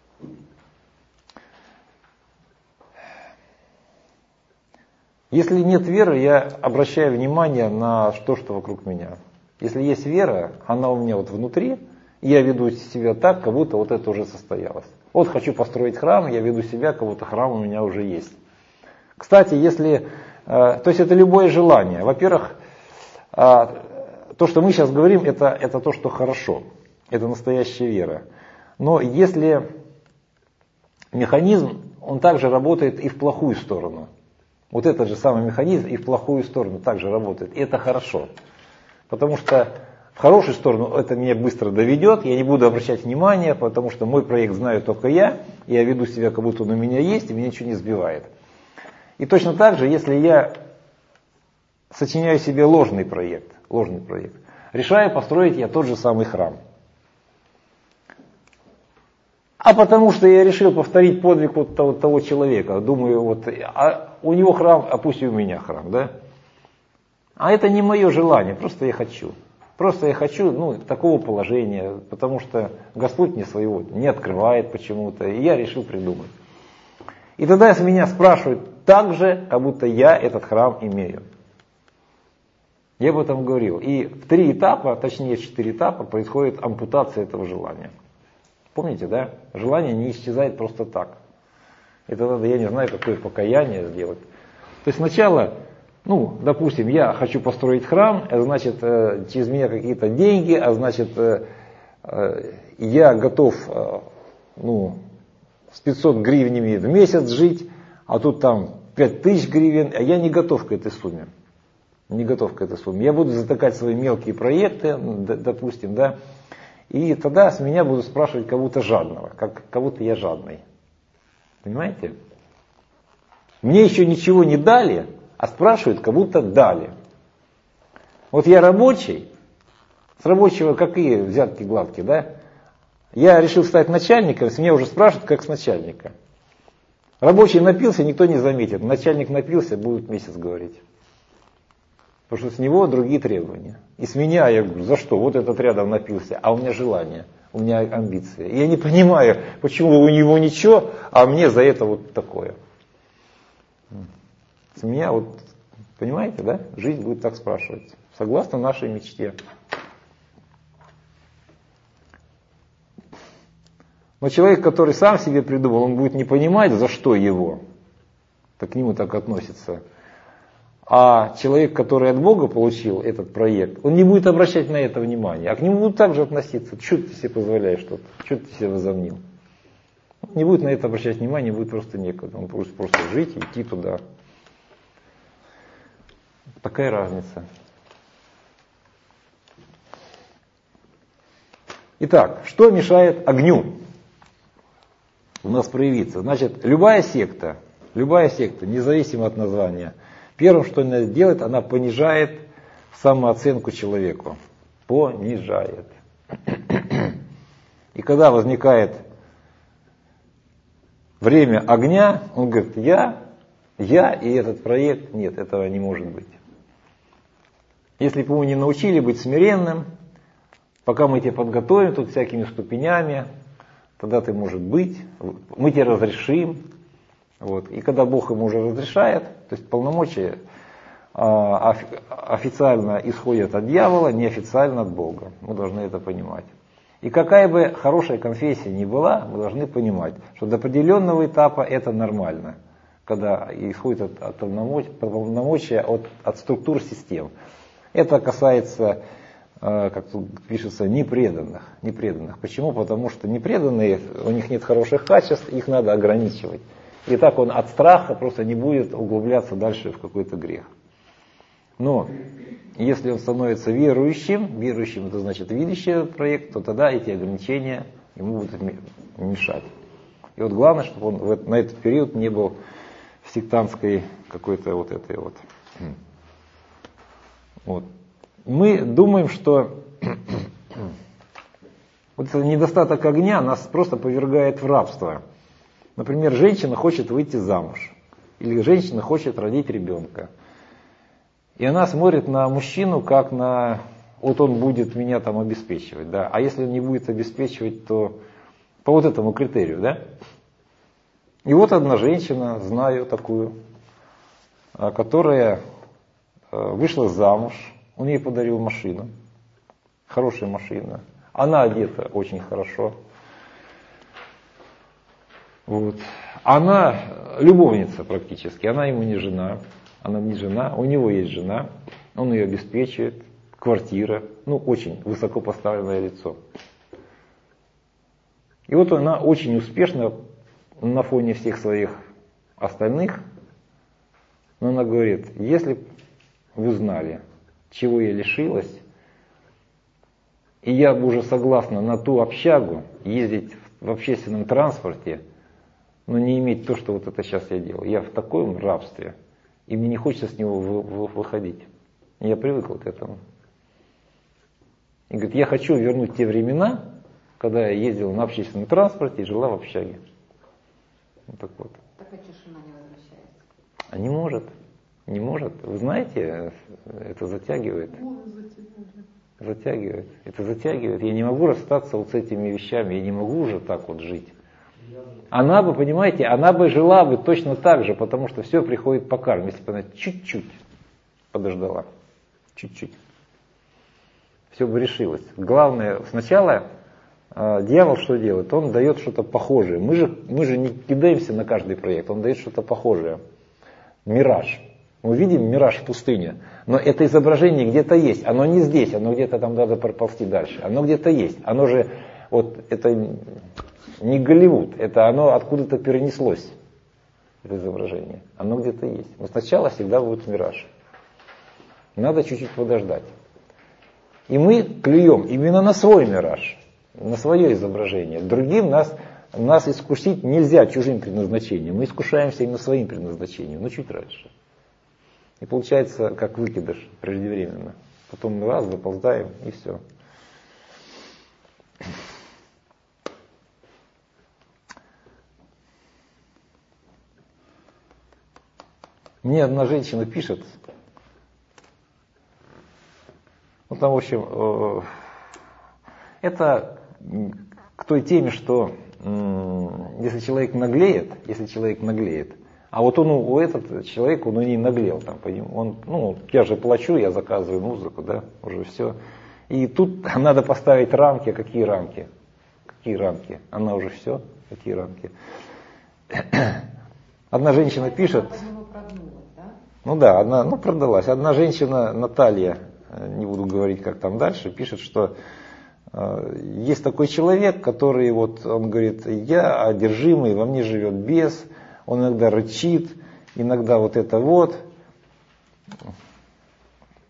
Если нет веры, я обращаю внимание на то, что вокруг меня. Если есть вера, она у меня вот внутри, и я веду себя так, как будто вот это уже состоялось. Вот хочу построить храм, я веду себя, как будто храм у меня уже есть. Кстати, если, то есть это любое желание. Во-первых, то, что мы сейчас говорим, это, это то, что хорошо. Это настоящая вера. Но если механизм, он также работает и в плохую сторону. Вот этот же самый механизм и в плохую сторону также работает. И это хорошо. Потому что в хорошую сторону это меня быстро доведет, я не буду обращать внимания, потому что мой проект знаю только я, я веду себя, как будто он у меня есть, и меня ничего не сбивает. И точно так же, если я сочиняю себе ложный проект, ложный проект, решаю построить я тот же самый храм. А потому что я решил повторить подвиг вот того, того человека, думаю, вот, а у него храм, а пусть и у меня храм, да? А это не мое желание, просто я хочу. Просто я хочу ну, такого положения, потому что Господь мне своего не открывает почему-то, и я решил придумать. И тогда с меня спрашивают так же, как будто я этот храм имею. Я об этом говорил. И в три этапа, точнее в четыре этапа происходит ампутация этого желания. Помните, да? Желание не исчезает просто так. Это надо, я не знаю, какое покаяние сделать. То есть сначала... Ну, допустим, я хочу построить храм, значит, через меня какие-то деньги, а значит, я готов, ну, с пятьсот гривнями в месяц жить, а тут там пять тысяч гривен, а я не готов к этой сумме. Не готов к этой сумме. Я буду затыкать свои мелкие проекты, допустим, да, и тогда с меня будут спрашивать кого-то жадного, как кого-то я жадный. Понимаете? Мне еще ничего не дали, а спрашивают, как будто дали. Вот я рабочий, с рабочего какие взятки гладкие, да? Я решил стать начальником, с меня уже спрашивают, как с начальника. Рабочий напился, никто не заметит. Начальник напился, будет месяц говорить. Потому что с него другие требования. И с меня, я говорю, за что? Вот этот рядом напился, а у меня желание, у меня амбиции. И я не понимаю, почему у него ничего, а мне за это вот такое. С меня вот, понимаете, да? Жизнь будет так спрашивать. Согласно нашей мечте. Но человек, который сам себе придумал, он будет не понимать, за что его. Так к нему так относится. А человек, который от Бога получил этот проект, он не будет обращать на это внимание. А к нему будут также относиться. Что ты себе позволяешь что-то? Что ты себе возомнил? Он не будет на это обращать внимание, будет просто некуда. Он будет просто жить и идти туда. Какая разница? Итак, что мешает огню у нас проявиться? Значит, любая секта, любая секта, независимо от названия, первым, что она делает, она понижает самооценку человеку. Понижает. И когда возникает время огня, он говорит, я, я и этот проект, нет, этого не может быть. Если бы его не научили быть смиренным, пока мы тебя подготовим тут всякими ступенями, тогда ты, может быть, мы тебе разрешим. Вот. И когда Бог ему уже разрешает, то есть полномочия а, официально исходят от дьявола, неофициально от Бога. Мы должны это понимать. И какая бы хорошая конфессия ни была, мы должны понимать, что до определенного этапа это нормально, когда исходит от, от полномочия от, от структур систем. Это касается, как тут пишется, непреданных, непреданных. Почему? Потому что непреданные, у них нет хороших качеств, их надо ограничивать. И так он от страха просто не будет углубляться дальше в какой-то грех. Но если он становится верующим, верующим это значит видящий проект, то тогда эти ограничения ему будут мешать. И вот главное, чтобы он в, на этот период не был в сектантской какой-то вот этой вот. Вот. Мы думаем, что вот этот недостаток огня нас просто повергает в рабство. Например, женщина хочет выйти замуж, или женщина хочет родить ребенка. И она смотрит на мужчину как на, вот он будет меня там обеспечивать, да, а если он не будет обеспечивать, то по вот этому критерию, да. И вот одна женщина, знаю такую, которая вышла замуж, он ей подарил машину, хорошая машина, она одета очень хорошо. Вот. Она любовница практически, она ему не жена, она не жена, у него есть жена, он ее обеспечивает, квартира, ну очень высоко поставленное лицо. И вот она очень успешно на фоне всех своих остальных, но она говорит, если бы вы знали, чего я лишилась, и я бы уже согласна на ту общагу, ездить в общественном транспорте, но не иметь то, что вот это сейчас я делаю. Я в таком рабстве, и мне не хочется с него выходить. Я привыкла к этому. И говорит, я хочу вернуть те времена, когда я ездила на общественном транспорте и жила в общаге. Вот так вот. Так а тишина не возвращается? А не может. Не может. Вы знаете, это затягивает. Затягивает. Это затягивает. Я не могу расстаться вот с этими вещами. Я не могу уже так вот жить. Она бы, понимаете, она бы жила бы точно так же, потому что все приходит по карме, если бы она чуть-чуть подождала. Чуть-чуть. Все бы решилось. Главное, сначала э, дьявол что делает? Он дает что-то похожее. Мы же, мы же не кидаемся на каждый проект, он дает что-то похожее. Мираж. Мы видим мираж в пустыне, но это изображение где-то есть. Оно не здесь, оно где-то там надо проползти дальше. Оно где-то есть. Оно же, вот это не Голливуд, это оно откуда-то перенеслось, это изображение. Оно где-то есть. Но сначала всегда будет мираж. Надо чуть-чуть подождать. И мы клюем именно на свой мираж, на свое изображение. Другим нас, нас искусить нельзя чужим предназначением. Мы искушаемся именно своим предназначением, но чуть раньше. И получается, как выкидыш преждевременно. Потом мы раз заползаем и все. Мне одна женщина пишет, ну там, в общем, э, это к той теме, что э, если человек наглеет, если человек наглеет, а вот он у этот человек, он у ней наглел, там, он, ну, я же плачу, я заказываю музыку, да, уже все. И тут надо поставить рамки, какие рамки? Какие рамки? Она уже все, какие рамки? Одна женщина пишет. Ну да, одна, ну продалась. Одна женщина, Наталья, не буду говорить, как там дальше, пишет, что э, есть такой человек, который вот, он говорит, я одержимый, во мне живет бес, он иногда рычит, иногда вот это вот.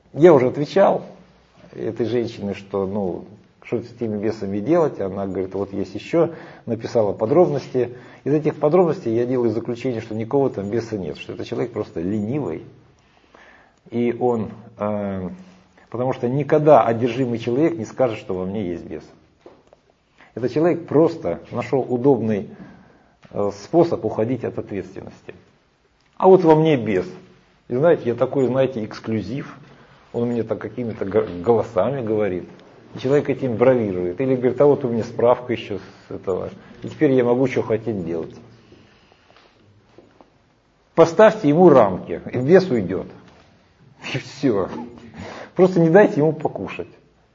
Я уже отвечал этой женщине, что ну, что с этими бесами делать. Она говорит, вот есть еще, написала подробности. Из этих подробностей я делаю заключение, что никакого там беса нет, что это человек просто ленивый. И он, э, потому что никогда одержимый человек не скажет, что во мне есть бес. Этот человек просто нашел удобный э, способ уходить от ответственности. А вот во мне бес. И знаете, я такой, знаете, эксклюзив. Он мне так какими-то голосами говорит. И человек этим бравирует. Или говорит, а вот у меня справка еще с этого. И теперь я могу что хотеть делать. Поставьте ему рамки, и бес уйдет. И все. Просто не дайте ему покушать.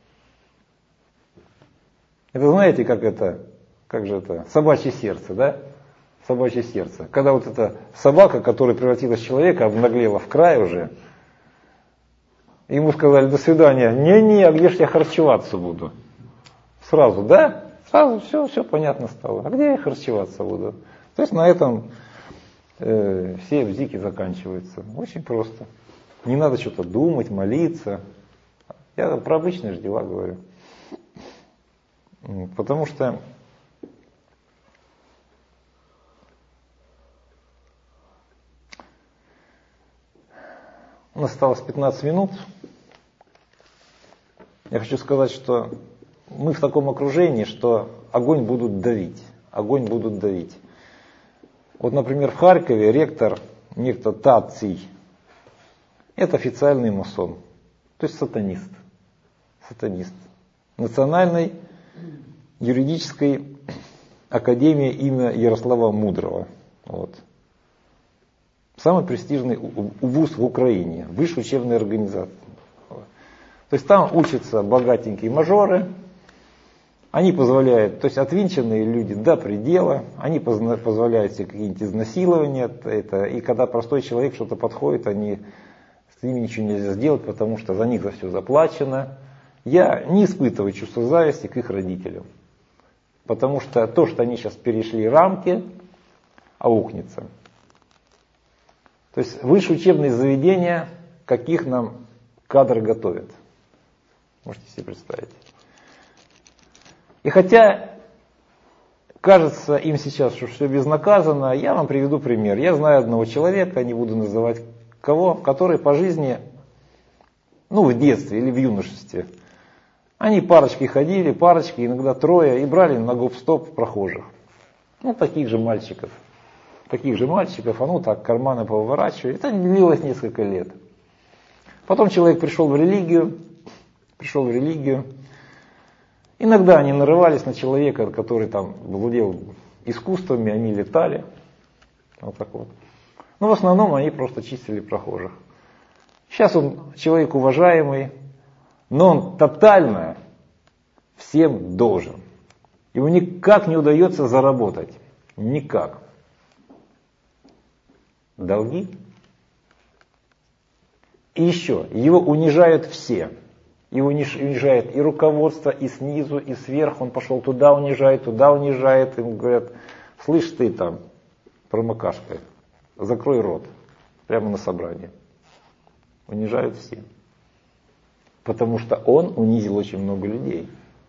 Это знаете, как это, как же это, собачье сердце, да? Собачье сердце. Когда вот эта собака, которая превратилась в человека, обнаглела в край уже, ему сказали, до свидания. Не-не, а где ж я харчеваться буду? Сразу, да? Сразу все, все понятно стало. А где я харчеваться буду? То есть на этом э, все бзики заканчиваются. Очень просто. Не надо что-то думать, молиться. Я про обычные же дела говорю. Потому что у нас осталось пятнадцать минут. Я хочу сказать, что мы в таком окружении, что огонь будут давить. Огонь будут давить. Вот, например, в Харькове ректор некто Таций. Это официальный масон. То есть сатанист. Сатанист. Национальной юридической академии имени Ярослава Мудрого. Вот. Самый престижный вуз в Украине. Высшая учебная организация. То есть там учатся богатенькие мажоры. Они позволяют, то есть отвинченные люди до предела. Они позволяют себе какие-нибудь изнасилования. Это, и когда простой человек что-то подходит, они, с ними ничего нельзя сделать, потому что за них за все заплачено. Я не испытываю чувство зависти к их родителям. Потому что то, что они сейчас перешли рамки, аукнется. То есть высшие учебные заведения, каких нам кадры готовят. Можете себе представить. И хотя кажется им сейчас, что все безнаказанно, я вам приведу пример. Я знаю одного человека, не буду называть кого, который по жизни, ну в детстве или в юношестве, они парочки ходили, парочки, иногда трое, и брали на гоп-стоп прохожих. Ну, таких же мальчиков. Таких же мальчиков, а ну так, карманы поворачивали. Это длилось несколько лет. Потом человек пришел в религию, пришел в религию. Иногда они нарывались на человека, который там владел искусствами, они летали. Вот так вот. Но в основном они просто чистили прохожих. Сейчас он человек уважаемый, но он тотально всем должен. Ему никак не удается заработать. Никак. Долги. И еще, его унижают все. Его унижает и руководство, и снизу, и сверху. Он пошел туда унижает, туда унижает. Ему говорят, слышь ты там, промокашка, закрой рот. Прямо на собрании. Унижают все. Потому что он унизил очень много людей.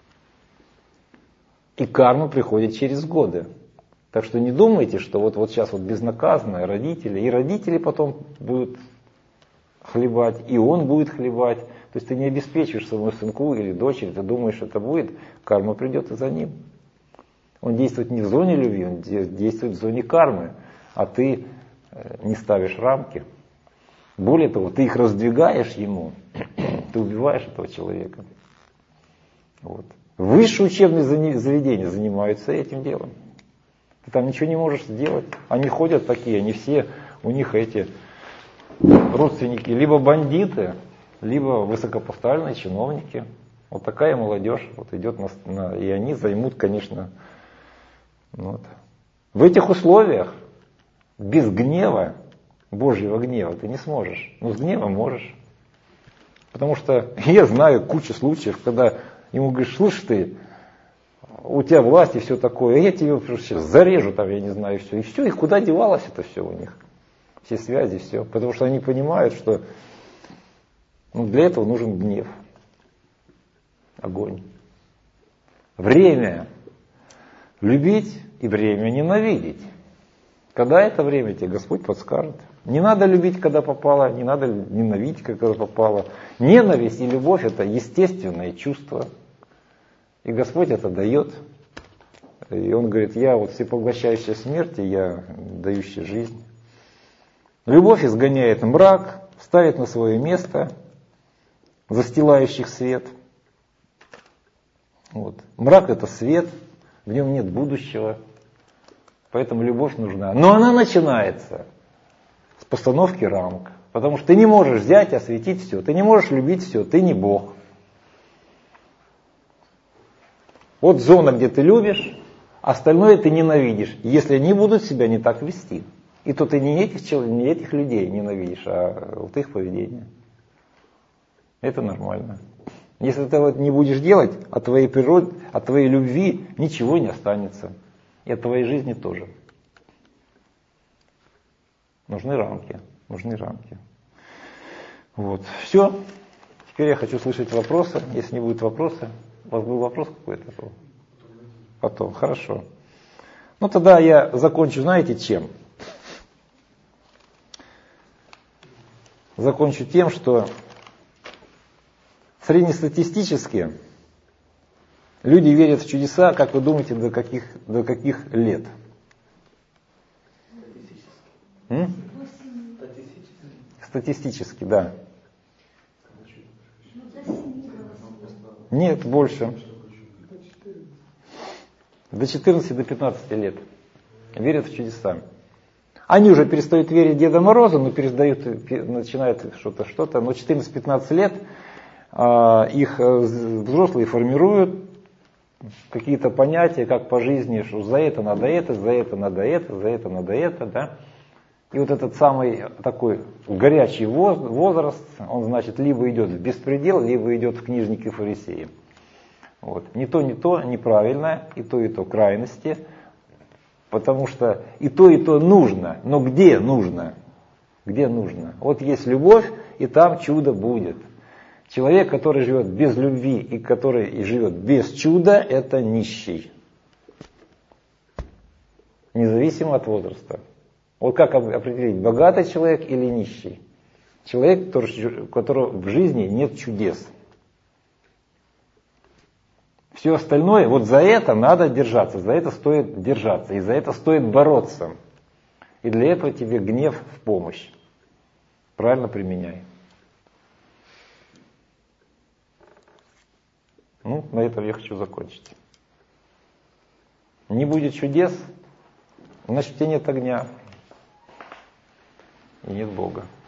И карма приходит через годы. Так что не думайте, что вот, вот сейчас вот безнаказанно родители, и родители потом будут хлебать, и он будет хлебать. То есть ты не обеспечиваешь своему сынку или дочери, ты думаешь, что это будет, карма придет и за ним. Он действует не в зоне любви, он действует в зоне кармы, а ты не ставишь рамки. Более того, ты их раздвигаешь ему, ты убиваешь этого человека. Вот. Высшие учебные заведения занимаются этим делом. Ты там ничего не можешь сделать. Они ходят такие, они все, у них эти родственники либо бандиты, либо высокопоставленные чиновники. Вот такая молодежь вот идет на, на, и они займут, конечно, вот. В этих условиях без гнева, Божьего гнева, ты не сможешь. Но с гневом можешь. Потому что я знаю кучу случаев, когда ему говоришь, слушай ты, у тебя власть и все такое, а я тебе сейчас зарежу там, я не знаю, все. И все, и куда девалось это все у них? Все связи, все. Потому что они понимают, что Но для этого нужен гнев, огонь. Время любить и время ненавидеть. Когда это время, тебе Господь подскажет. Не надо любить, когда попало, не надо ненавидеть, когда попало. Ненависть и любовь — это естественное чувство. И Господь это дает. И Он говорит: я вот всепоглощающая смерть, и я дающий жизнь. Любовь изгоняет мрак, ставит на свое место застилающих свет. Вот. Мрак — это свет, в нем нет будущего. Поэтому любовь нужна. Но она начинается с постановки рамок. Потому что ты не можешь взять и осветить все. Ты не можешь любить все. Ты не Бог. Вот зона, где ты любишь, остальное ты ненавидишь. Если они будут себя не так вести. И то ты не этих, не этих людей ненавидишь, а вот их поведение. Это нормально. Если ты вот не будешь делать, от твоей природы, от твоей любви ничего не останется. И от твоей жизни тоже. Нужны рамки. Нужны рамки. Вот. Все. Теперь я хочу слышать вопросы. Если не будет вопроса. У вас был вопрос какой-то? Потом. Хорошо. Ну тогда я закончу, знаете, чем? Закончу тем, что среднестатистически люди верят в чудеса, как вы думаете, до каких, до каких лет? М? Статистически, да. Нет, больше. До четырнадцати, до пятнадцати лет верят в чудеса. Они уже перестают верить в Деда Мороза, но перестают, начинают что-то, что-то. Но четырнадцать-пятнадцать лет э, их взрослые формируют какие-то понятия, как по жизни, что за это надо это, за это надо это, за это надо это, да. И вот этот самый такой горячий возраст, он, значит, либо идет в беспредел, либо идет в книжники фарисеи. Вот. Не то, не то, неправильно, и то, и то крайности. Потому что и то, и то нужно. Но где нужно? Где нужно? Вот есть любовь, и там чудо будет. Человек, который живет без любви и который живет без чуда, это нищий. Независимо от возраста. Вот как определить, богатый человек или нищий? Человек, который, у которого в жизни нет чудес. Все остальное, вот за это надо держаться, за это стоит держаться, и за это стоит бороться. И для этого тебе гнев в помощь. Правильно применяй. Ну, на этом я хочу закончить. Не будет чудес, значит, у тебя нет огня и нет Бога.